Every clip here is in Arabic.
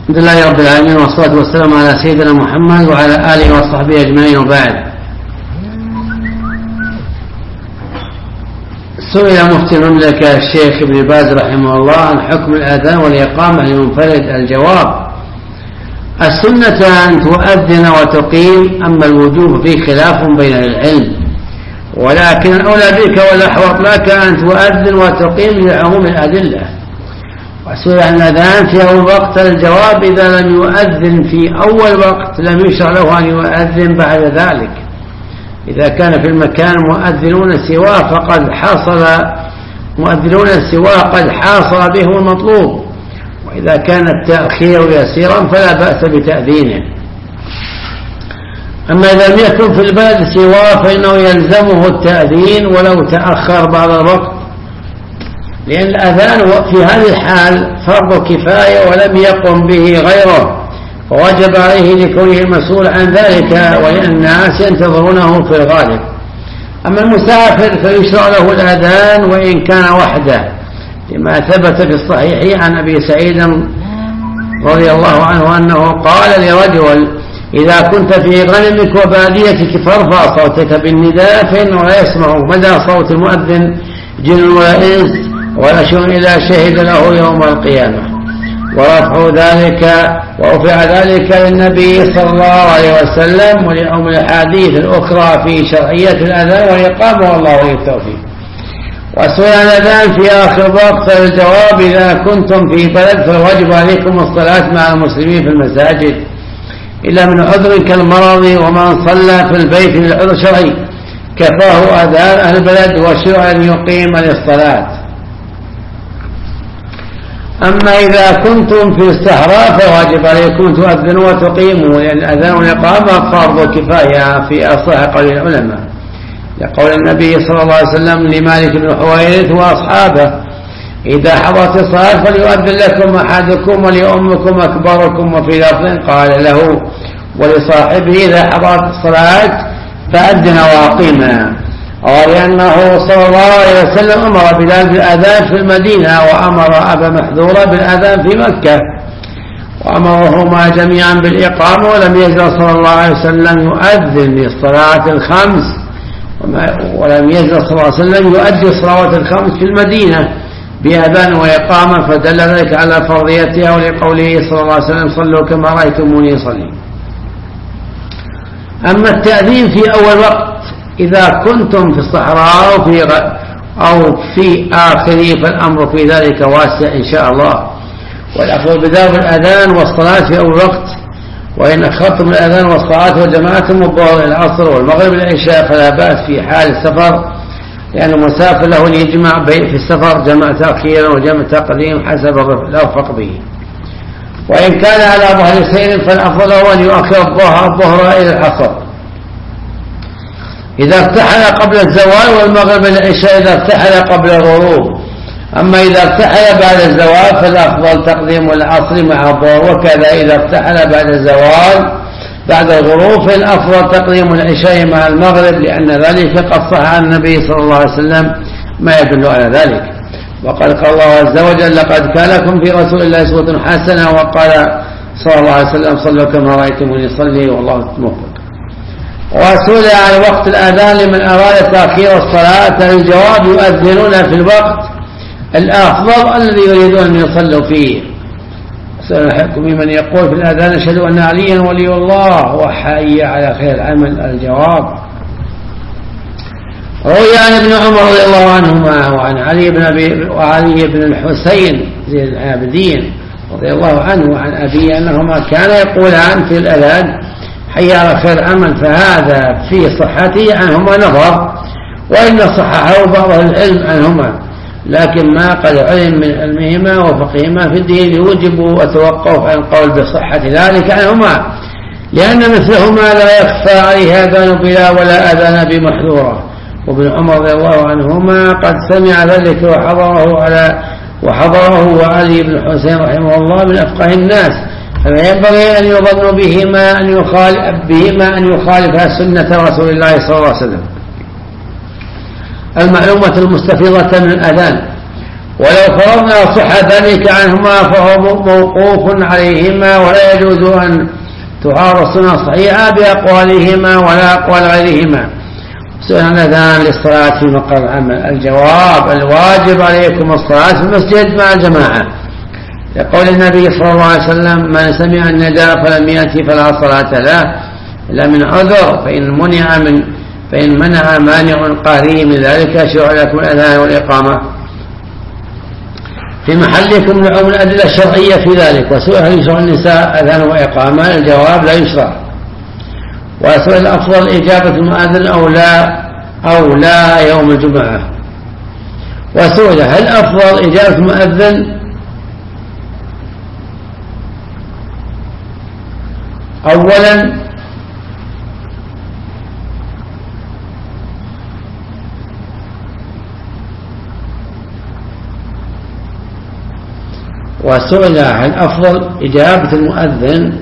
الحمد لله رب العالمين، والصلاة والسلام على سيدنا محمد وعلى آله وصحبه أجمعين، وبعد. سئل مفتي المملكة الشيخ ابن باز رحمه الله عن حكم الأذان والإقامة لمنفرد. الجواب: السنة أن تؤذن وتقيم، أما الوجوب فيه خلاف بين العلم، ولكن الأولى بك والأحوط لك أن تؤذن وتقيم لعموم الأدلة. وسئل عن الأذان في أول وقت. الجواب: إذا لم يؤذن في أول وقت لم يشرع له أن يؤذن بعد ذلك. إذا كان في المكان مؤذنون سواه فقد حصل قد حاصل به المطلوب، وإذا كان التأخير يسيرا فلا بأس بتأذينه. أما إذا لم يكن في البلد سواه فإنه يلزمه التأذين ولو تأخر بعض الوقت، لأن الأذان في هذه الحال فرض كفاية ولم يقم به غيره، ووجب عليه لكونه المسؤول عن ذلك، ولأن الناس ينتظرونه في الغالب. أما المسافر فيشرع له الأذان وإن كان وحده، لما ثبت في الصحيح عن أبي سعيد رضي الله عنه أنه قال لرجل: إذا كنت في غنمك وباديتك فارفع صوتك بالنداء فإنه لا يسمع مدى صوت المؤذن جن ولا إنس ولا شيء إلا شهد له يوم القيامة. ورفع ذلك للنبي صلى الله عليه وسلم ولأم الأحاديث الأخرى في شرعية الأذان والإقامة، والله ولي التوفيق. وسئل عن الأذان في آخر وقت. الجواب: إذا كنتم في بلد فالواجب عليكم الصلاة مع المسلمين في المساجد، إلا من عذر كالمرض، ومن صلى في البيت للعذر شرعي كفاه أذان أهل البلد، وشرع أن يقيم للصلاة. أما إذا كنتم في الصحراء فواجب عليكم تؤذنوا وتقيموا، لأن الأذان والإقامة فرض كفاية في أصح قول العلماء، لقول النبي صلى الله عليه وسلم لمالك بن حويرث وأصحابه: إذا حضرت الصلاة فليؤذن لكم أحدكم وليؤمكم أكبركم. وفي لفظ قال له ولصاحبه: إذا حضرت الصلاة فأذن وأقيما. ولأنه صلى الله عليه وسلم أمر بلال بالأذان في المدينة، وأمر أبا محذورة بالأذان في مكة، وأمرهما جميعا بالإقامة، ولم يزل صلى الله عليه وسلم يؤذن للصلاة الخمس، ولم يزل صلى الله عليه وسلم يؤدي الصلوات الخمس في المدينة بأذان وإقامة، فدل ذلك على فرضيتها، ولقوله صلى الله عليه وسلم: صلوا كما رأيتموني أصلي. أما التأذين في أول وقت إذا كنتم في الصحراء أو في آخره فالأمر في ذلك واسع إن شاء الله، والأفضل بداية الأذان والصلاة في أول وقت. وإن أخرتم الأذان والصلاة وجمعتم الظهر العصر والمغرب العشاء فلا بأس في حال السفر، لأن المسافر له أن يجمع في السفر جمع تأخيرا وجمع تقديم حسب الأوفق به. وإن كان على ظهر سير فالأفضل هو أن يؤخر الظهر إلى العصر إذا ارتحل قبل الزوال، والمغرب العشاء إذا ارتحل قبل الغروب. أما إذا ارتحل بعد الزوال فالأفضل تقديم العصر مع الظهر، وكذا إذا ارتحل بعد الزوال بعد الغروب فالأفضل تقديم العشاء مع المغرب، لأن ذلك قد صح عن النبي صلى الله عليه وسلم ما يدل على ذلك. وقال الله عز وجل: لقد كان لكم في رسول الله أسوة حسنة. وقال صلى الله عليه وسلم: صلوا كما رأيتموني أصلي، والله موفق. وسئل عن وقت الأذان لمن أراد تأخير الصلاة. الجواب: يؤذنون في الوقت الأفضل الذي يريدون أن يصلوا فيه. سأل الحكم من يقول في الأذان: أشهد أن عليا ولي الله وحي على خير العمل. الجواب: روي عن ابن عمر رضي الله عنهما وعن علي بن الحسين زين العابدين رضي الله عنه وعن أبيه أنهما كانا يقولان في الأذان: حي على خير عمل. فهذا في صحته عنهما نظر، وإن صححه بعض العلم عنهما، لكن ما قد علم من علمهما وفقهما في الدين يوجب التوقف عن القول بصحة ذلك عنهما، لأن مثلهما لا يخفى عليه أذان بلا ولا أذان بمحذورة. وابن عمر رضي الله عنهما قد سمع ذلك وحضره وعلي بن حسين رحمه الله من أفقه الناس، فلا ينبغي أن يظن بهما أن يخالف سنة رسول الله صلى الله عليه وسلم. المعلومة المستفيضة من الأذان: ولو فرضنا صحة ذلك عنهما فهو موقوف عليهما، ولا يجوز أن تعارض السنة صحيحة بأقوالهما ولا أقوال غيرهما. سؤال الأذان للصلاة في مقر العمل. الجواب: الواجب عليكم الصلاة في المسجد مع الجماعة، لقول النبي صلى الله عليه وسلم: من سمع النداء فلم يأتي فلا صلاة له إلا من عذر، فإن منع مانع قهري من ذلك شرع لكم الأذان والإقامة في محلكم لعموم الأدلة الشرعية في ذلك. وسؤال: هل يشرع النساء أذان وإقامة؟ الجواب: لا يشرع. وسؤال: الأفضل إجابة المؤذن أو لا يوم الجمعة؟ وسؤال: هل أفضل إجابة المؤذن أولا وسئل عن أفضل إجابة المؤذن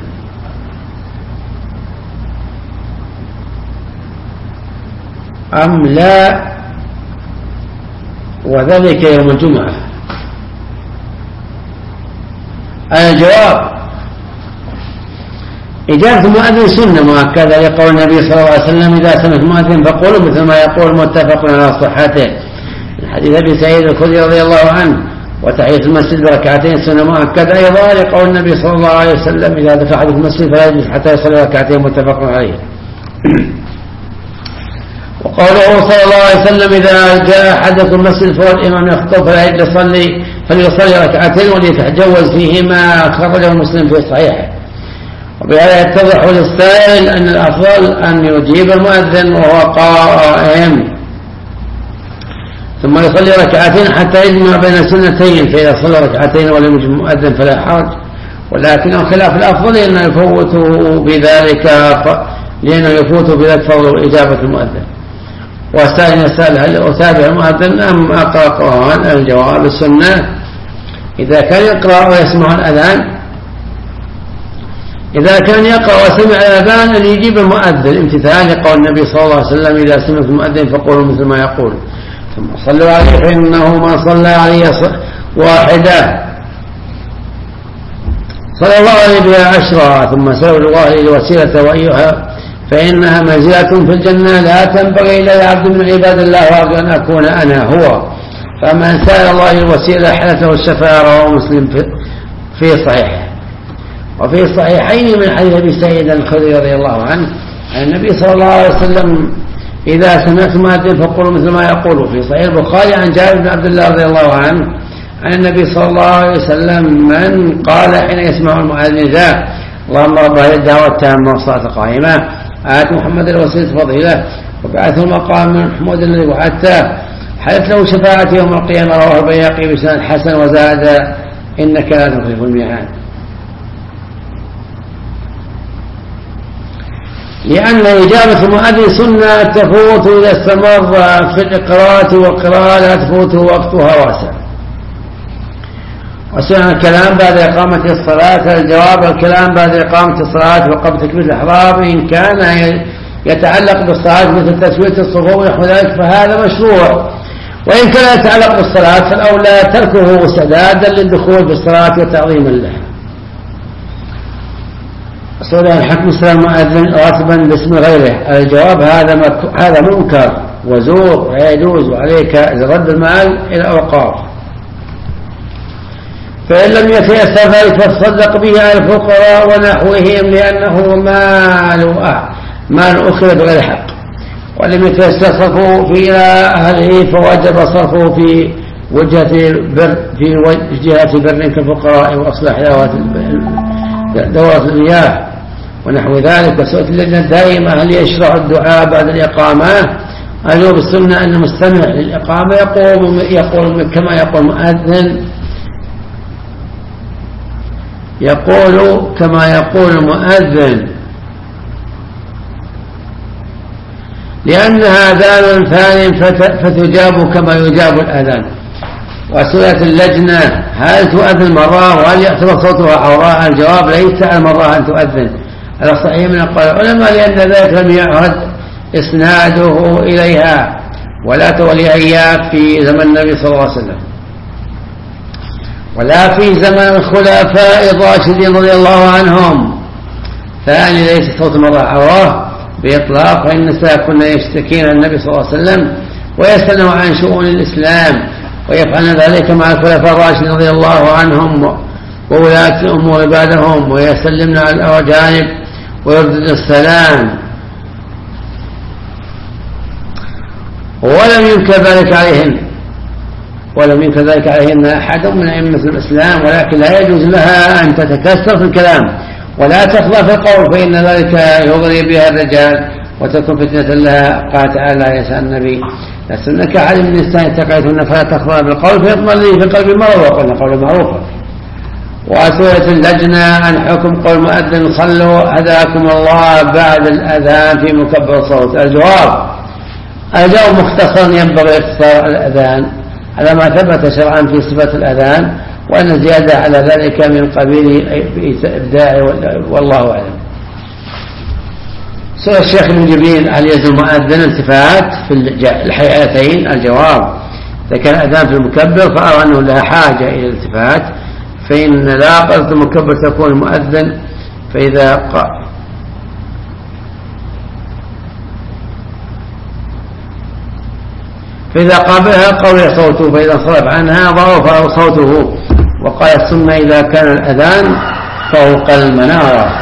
أم لا، وذلك يوم الجمعة؟ الجواب: إجابة المؤذن سنة مؤكدة، لقول النبي صلى الله عليه وسلم: إذا سمعت المؤذن فقولوا مثل ما يقول، متفق على صحته. الحديث أبي سعيد الخدري رضي الله عنه: وتحية المسجد بركعتين سنة مؤكدة أيضا، لقول النبي صلى الله عليه وسلم: إذا دخل أحد المسجد فلا يجلس حتى يصلي ركعتين، متفق عليه. وقوله صلى الله عليه وسلم: إذا جاء أحدكم المسجد فهو الإمام يخطب فلا يجلس فليصلي ركعتين وليتجوز فيهما، خرجه مسلم في صحيحه. وبهذا يتضح للسائل أن الأفضل أن يجيب المؤذن وهو قائم ثم يصلي ركعتين حتى يجمع بين سنتين، فإذا صلى ركعتين ولم يجب المؤذن فلا حرج، ولكن الخلاف الأفضل لأنه يفوت بذلك فضل إجابة المؤذن. والسائل يسأل: هل أتابع المؤذن أم أقرأ قرآن؟ الجواب: السنة إذا كان يقرأ ويسمع الأذان، إذا كان يقرأ وسمع الأذان أن يجيب المؤذن امتثالا لقول النبي صلى الله عليه وسلم: إذا سمعت المؤذن فقولوا مثل ما يقول، ثم صلوا عليه، فإنه من صلى عليه واحدة صلى الله عليه بها 10، ثم سألوا الله الوسيلة وأيها، فإنها منزلة في الجنة لا تنبغي إلا لعبد من عباد الله، وأرجو أن أكون أنا هو. فمن سأل الله الوسيلة حلت له الشفاعة. رواه مسلم في صحيحه. وفي الصحيحين من حديث أبي سعيد الخدري رضي الله عنه عن النبي صلى الله عليه وسلم: إذا سمعت مؤذن فقولوا مثل ما يقول. في صحيح البخاري عن جابر بن عبد الله رضي الله عنه عن النبي صلى الله عليه وسلم: من قال حين يسمع المؤذن: ذا اللهم رب هذه الدعوة التامة والصلاة القائمة آت محمد الوسيلة فضيلة وبعثه مقام محمود الذي وعدته حلت له شفاعة يوم القيامة. رواه البيهقي بسند حسن، وزاد: إنك لا تخلف الميعاد. لأن إجابة المؤذن سنة تفوت إذا استمر في الإقراءة والقراءة لا تفوت وقتها واسع. وسنة الكلام بعد إقامة الصلاة. الجواب: الكلام بعد إقامة الصلاة وقبل تكبيرة الإحرام إن كان يتعلق بالصلاة مثل تسوية الصفوف ونحو ذلك فهذا مشروع، وإن كان يتعلق بالصلاة فالأولى تركه سدادا للدخول في الصلاة وتعظيما له. صلى الحكم السلام مؤذن راتبا باسم غيره. الجواب: هذا منكر وزور ولا يجوز، وعليك رد المال إلى أوقاف. فإن لم يتيسر ذلك فتصدق به على الفقراء ونحوهم، لأنه مال أخذ بغير حق. ولم يتيسر صرفه إلى أهله فوجب صرفه في وجهة بر كالفقراء وأصلاح دورة المياه ونحو ذلك. وسئلت اللجنة الدائمة: هل يشرع الدعاء بعد الإقامة؟ قالوا: بالسنة أن المستمع للإقامة يقول كما يقول المؤذن، يقول كما يقول المؤذن، لأنها أذان ثاني فتجاب كما يجاب الأذان. وسئلت اللجنة: هل تؤذن مرة وهل يعتبر صوتها عوراء؟ الجواب: ليس على المرة أن تؤذن على صحيح من أقوال العلماء، لأن ذلك لم يعهد إسناده إليها ولا تولي أيام في زمن النبي صلى الله عليه وسلم. ولا في زمن الخلفاء الراشدين رضي الله عنهم. ثاني ليس صوت مرة عوراه بإطلاق، فإن النساء كنا يشتكين النبي صلى الله عليه وسلم ويسألن عن شؤون الإسلام، ويفعلن ذلك مع الخلفاء الراشدين رضي الله عنهم وولاة الأمور بعدهم، ويسلمن على الأجانب ويردد السلام. ولم ينكر ذلك عليهن أحد من أئمة الإسلام، ولكن لا يجوز لها أن تتكسر في الكلام ولا تخضع في القول، فإن ذلك يغري بها الرجال وتكون فتنة لها. قال تعالى: يسأل النبي: لستنك أحد من النساء اتقيتن فلا تخضع بالقول فيطمئن في قلب المرء، وقلنا قولا معروفا. وسئلت اللجنة عن حكم قول مؤذن: صلوا هداكم الله بعد الأذان في مكبر الصوت. الجواب مختصر، ينبغي اختصار الأذان على ما ثبت شرعا في صفة الأذان، وأن الزيادة على ذلك من قبيل إبداع، والله أعلم. سؤال الشيخ ابن جبريل: هل يلزم المؤذن التفات في الحياتين؟ الجواب: إذا كان الأذان في المكبر فأرى أنه لا حاجة إلى الالتفات، فإن لا قصد المكبر تكون المؤذن، فإذا قابلها قوي صوته، فإذا صرف عنها ضعف صوته. وقال: السنة إذا كان الأذان فوق المنارة.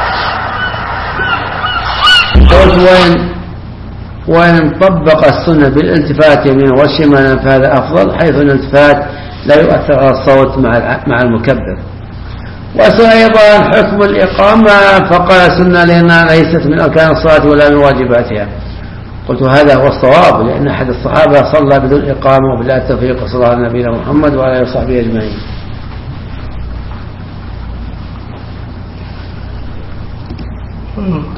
قلت: وإن طبق السنة بالالتفات يمين وشمالا فهذا أفضل، حيث الالتفات لا يؤثر على الصوت مع المكبر. وسئل أيضا حكم الإقامة، فقال: السنة لأنها ليست من أركان الصلاة ولا من واجباتها. قلت: هذا هو الصواب، لأن أحد الصحابة صلى بدون إقامة، وبالله التوفيق، صلى الله على نبينا محمد وعلى آله وصحبه أجمعين.